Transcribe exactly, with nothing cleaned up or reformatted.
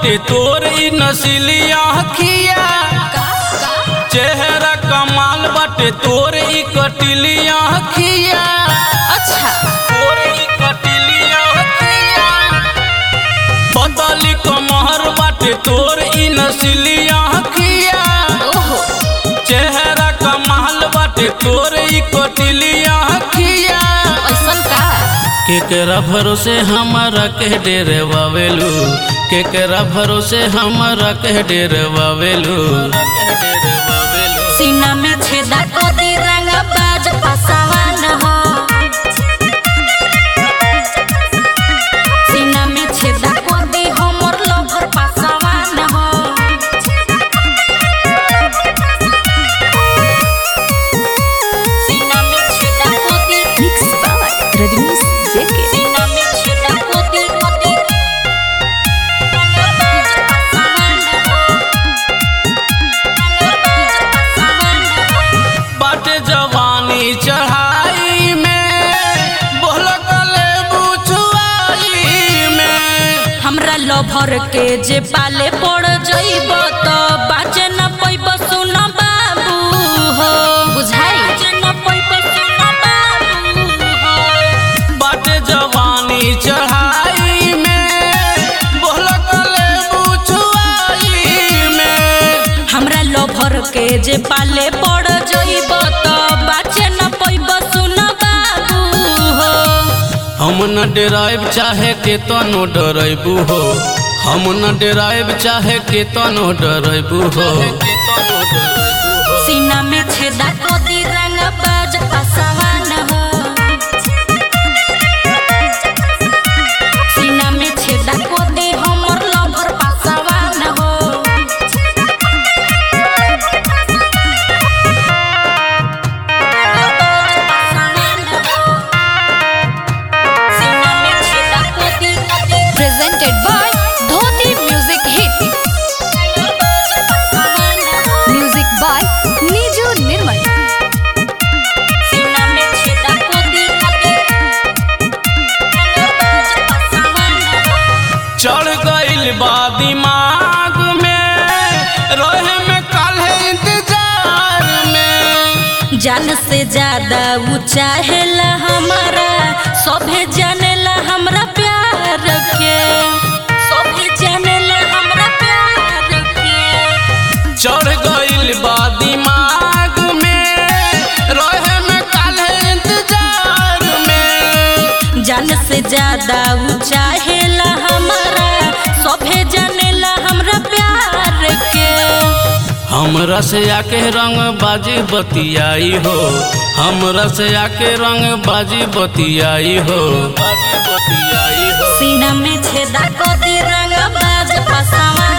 बाटे तोर ई नस्ली आँखिया, चेहरा कमाल बाटे तोर ई कटिली आँखिया। अच्छा तोर ई कटिली आँखिया, बदली कमहर बाटे तोर ई नस्ली आँखिया। ओहो चेहरा कमाल बाटे तोर ई कटिली आँखिया। ऐसन का केकरा भरोसे हमारा के डेरवावेलू, केकरा भरोसे हमारा के डेरवावेलू। सीना में छेदा को दी रंग बाज पसावन हो, सीना में छेदा को दी हमर लोभर पसावन हो। सीना में छेदा को दी मिक्स बाय रजनीश जेके, सीना में छेदा को दी को दी रंग बाज पसावन हो, बाटे जवानी चढ़ाई में, बोलकले बुझुआई में। हमरा लोभर के जे पाले पड़ जइब तो बाजे न पैब सुन बाबू हो, बुझाई बाजे न पैब सुन बाबू हो। बाटे जवानी चढ़ाई में, बोलकले बुझुआई में। हमरा लोभर के जे पाले पड़ जइब तो बाजे न पैब सुन बाबू हो। हम न डेराइब चाहे के तनो डराइबू हो, हम न डेराइब चाहे के तनो डराइबू हो। सीना में छेदा को दी रंग बाज पसावन हो, सीना में छेदा को दी हमर लोभर पसावन हो। Presented by Dhoti Music Hit. Music by Niju Nirmal. चढ़ गइल बा दिमाग में, रहे में काल्हे इंतजार में। जान से ज्यादा वो चाहेला हमारा, सभे जानेला हमरा प्यार के, सभे जानेला हमरा प्यार के। चढ़ गइल बा दिमाग में, रहे में काल्हे इंतजार में। जान से ज्यादा वो चाहेला हमारा, सभे जानेला हमरा प्यार के। हमरा से आके रंग बाजी बतियाई हो, हमरा से आके रंग बाजी बतियाई हो, बाजी बतियाई हो। सीना में छेदा को दी रंग बाज पसावा